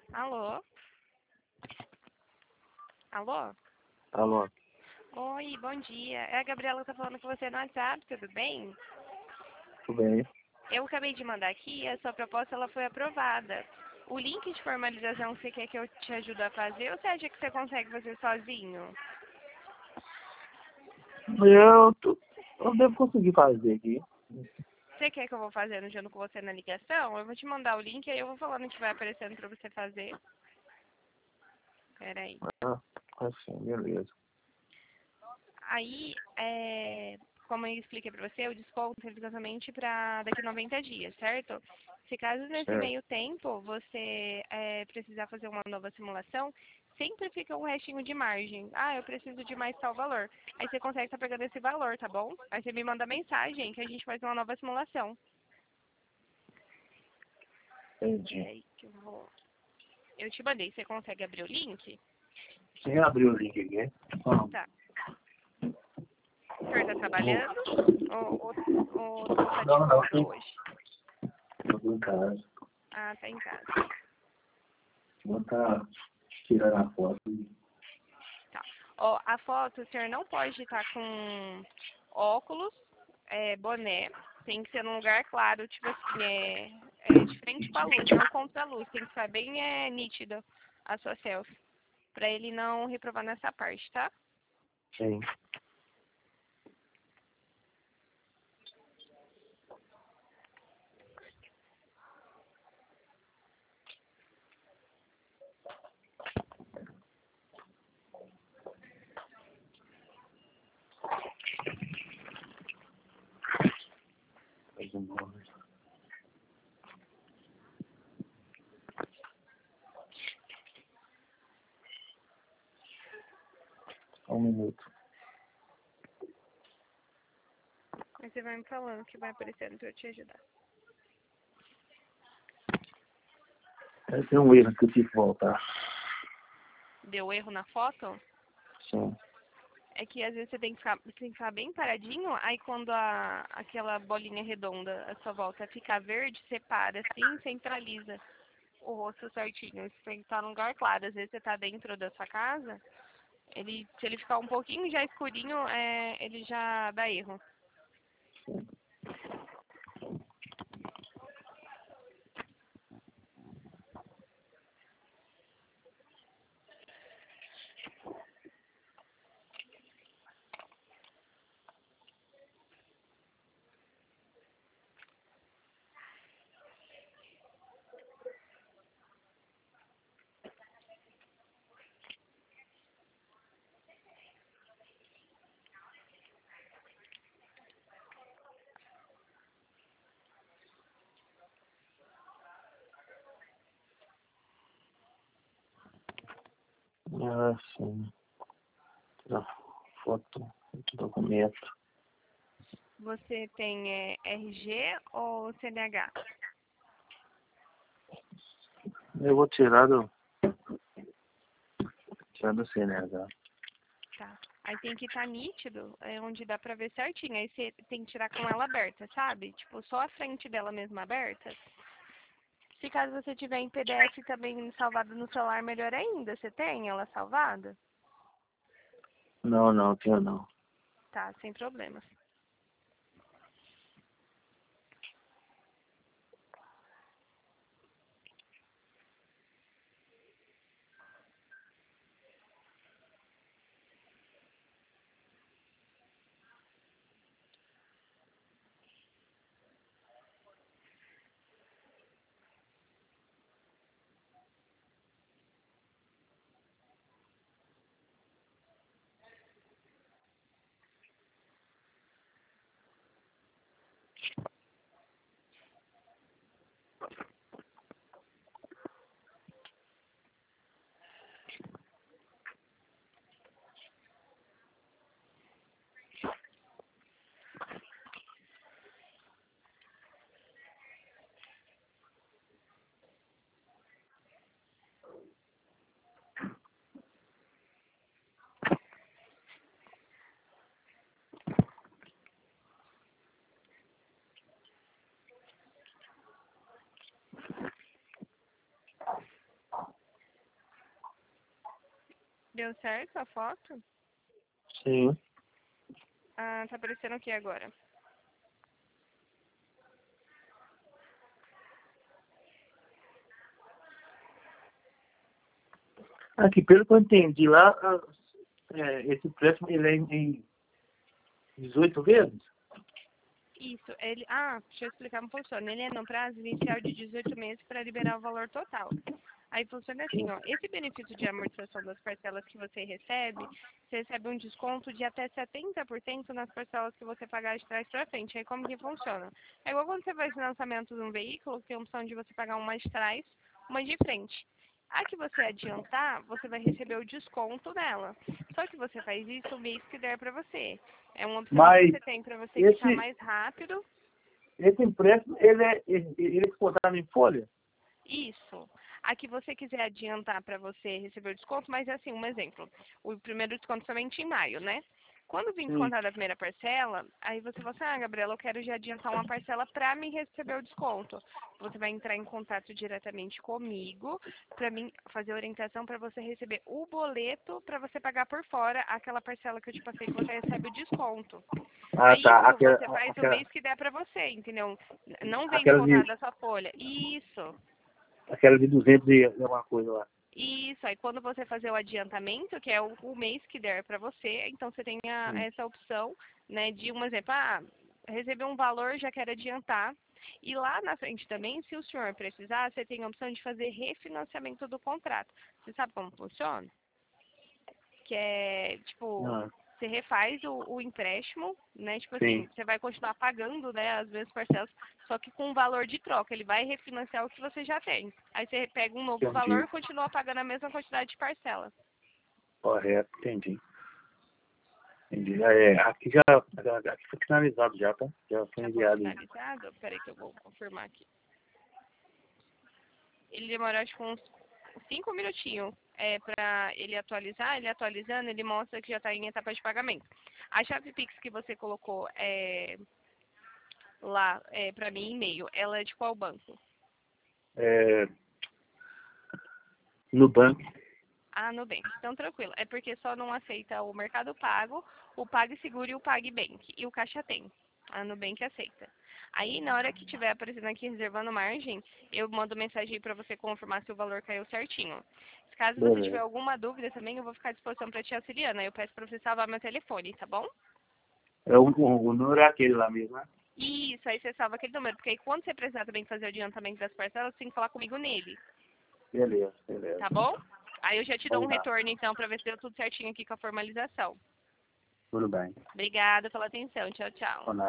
Alô? Alô? Alô, Oi, bom dia. É a Gabriela que tá falando com você no WhatsApp, tudo bem? tudo bem? Eu acabei de mandar aqui e a sua proposta ela foi aprovada. O link de formalização você quer que eu te ajude a fazer ou você acha que você consegue fazer sozinho? Eu devo conseguir fazer aqui. Você quer que eu vou fazendo junto com você na ligação? Eu vou te mandar o link e aí eu vou falando que vai aparecendo pra você fazer. Peraí. Ah, assim, beleza. Aí, como eu expliquei para você, o desconto é somente para daqui 90 dias, certo? Se caso nesse Certo. meio tempo você precisar fazer uma nova simulação, sempre fica um restinho de margem. Ah, eu preciso de mais tal valor. Aí você consegue estar pegando esse valor, tá bom? Aí você me manda mensagem que a gente faz uma nova simulação. Entendi. Peraí que eu vou... Eu te mandei, você consegue abrir o link? Você abriu o link aqui? Tá. O senhor tá trabalhando? Ou tá de Não, folga sim. hoje? Tô em casa. Ah, tá em casa. Vou estar tirando a foto. Tá. Ó, a foto, o senhor não pode estar com óculos, boné. Tem que ser num lugar claro, tipo assim, de frente pra luz, não contra a luz. Tem que ficar bem nítida a sua selfie. Pra ele não reprovar nessa parte, tá? Sim. Mais um nome. Só um minuto. Aí você vai me falando que vai aparecendo pra eu te ajudar. Tem um erro que eu tive que voltar. Deu erro na foto? Sim. É que às vezes você tem que ficar bem paradinho, aí quando aquela bolinha redonda à sua volta ficar verde, você para assim, centraliza o rosto certinho. Você tem que estar num lugar claro. Às vezes você tá dentro da sua casa, se ele ficar um pouquinho já escurinho, ele já dá erro. Ah, sim. Tirar foto do documento. Você tem RG ou CNH? Eu vou tirar do CNH. Tá. Aí tem que estar nítido, onde dá pra ver certinho. Aí você tem que tirar com ela aberta, sabe? Tipo, só a frente dela mesma aberta. Se caso você tiver em PDF também salvado no celular, melhor ainda. Você tem ela salvada? Não, tenho não. Tá, sem problemas. Deu certo a foto? Sim. Ah, tá aparecendo o que agora? Aqui, pelo que eu entendi lá, esse empréstimo ele é em 18 vezes? Isso, ele... Ah, deixa eu explicar como funciona. Ele é no prazo inicial de 18 meses para liberar o valor total. Aí funciona assim, ó. Esse benefício de amortização das parcelas que você recebe um desconto de até 70% nas parcelas que você pagar de trás para frente. Aí como que funciona? É igual quando você faz financiamento de um veículo, tem a opção de você pagar uma de trás, uma de frente. A que você adiantar, você vai receber o desconto nela. Só que você faz isso o mês que der para você. É uma opção que Mas você tem para você quitar esse, mais rápido. esse empréstimo, ele é descontado em folha? Isso. A que você quiser adiantar para você receber o desconto, mas é assim, um exemplo. O primeiro desconto somente em maio, né? Quando vir Sim. descontar a primeira parcela, aí você fala assim, ah, Gabriela, eu quero já adiantar uma parcela para me receber o desconto. Você vai entrar em contato diretamente comigo para mim fazer a orientação para você receber o boleto para você pagar por fora aquela parcela que eu te passei que você recebe o desconto. Ah, Aí tá. isso você faz o mês que der para você, entendeu? Não vem Aquela descontar de, da sua folha. Isso. aquela de 200 e alguma coisa lá. Isso, aí quando você fazer o adiantamento, que é o mês que der para você, então você tem Sim. essa opção, né, de um exemplo, receber um valor, já quero adiantar. E lá na frente também, se o senhor precisar, você tem a opção de fazer refinanciamento do contrato. Você sabe como funciona? Que é, tipo, Ah, você refaz o empréstimo, né? Tipo assim, sim. você vai continuar pagando, né, as mesmas parcelas, só que com um valor de troca. Ele vai refinanciar o que você já tem. Aí você pega um novo valor Entendi. e continua pagando a mesma quantidade de parcela. Correto, entendi. Entendi. Aqui aqui foi finalizado já, tá? Já foi Já foi enviado aí. finalizado? Peraí que eu vou confirmar aqui. Ele demora acho que uns 5 minutinhos para ele atualizar. Ele atualizando, ele mostra que já está em etapa de pagamento. A chave Pix que você colocou lá para mim, e-mail, ela é de qual banco? É, no banco. Ah, Nubank. Então, tranquilo. É porque só não aceita o Mercado Pago, o PagSeguro e o PagBank. E o Caixa tem. A Nubank aceita. Aí, na hora que tiver aparecendo aqui reservando margem, eu mando mensagem para você confirmar se o valor caiu certinho. Caso você tiver Beleza. alguma dúvida também, eu vou ficar à disposição para te auxiliar. Aí eu peço para você salvar meu telefone, tá bom? O número é aquele lá mesmo, né? Isso, aí você salva aquele número. Porque aí quando você precisar também fazer o adiantamento das parcelas, você tem que falar comigo nele, Beleza, beleza. tá bom? Aí eu já te dou um Vamos lá. retorno, então, para ver se deu tudo certinho aqui com a formalização. Tudo bem. Obrigada pela atenção. Tchau, tchau. Por nada.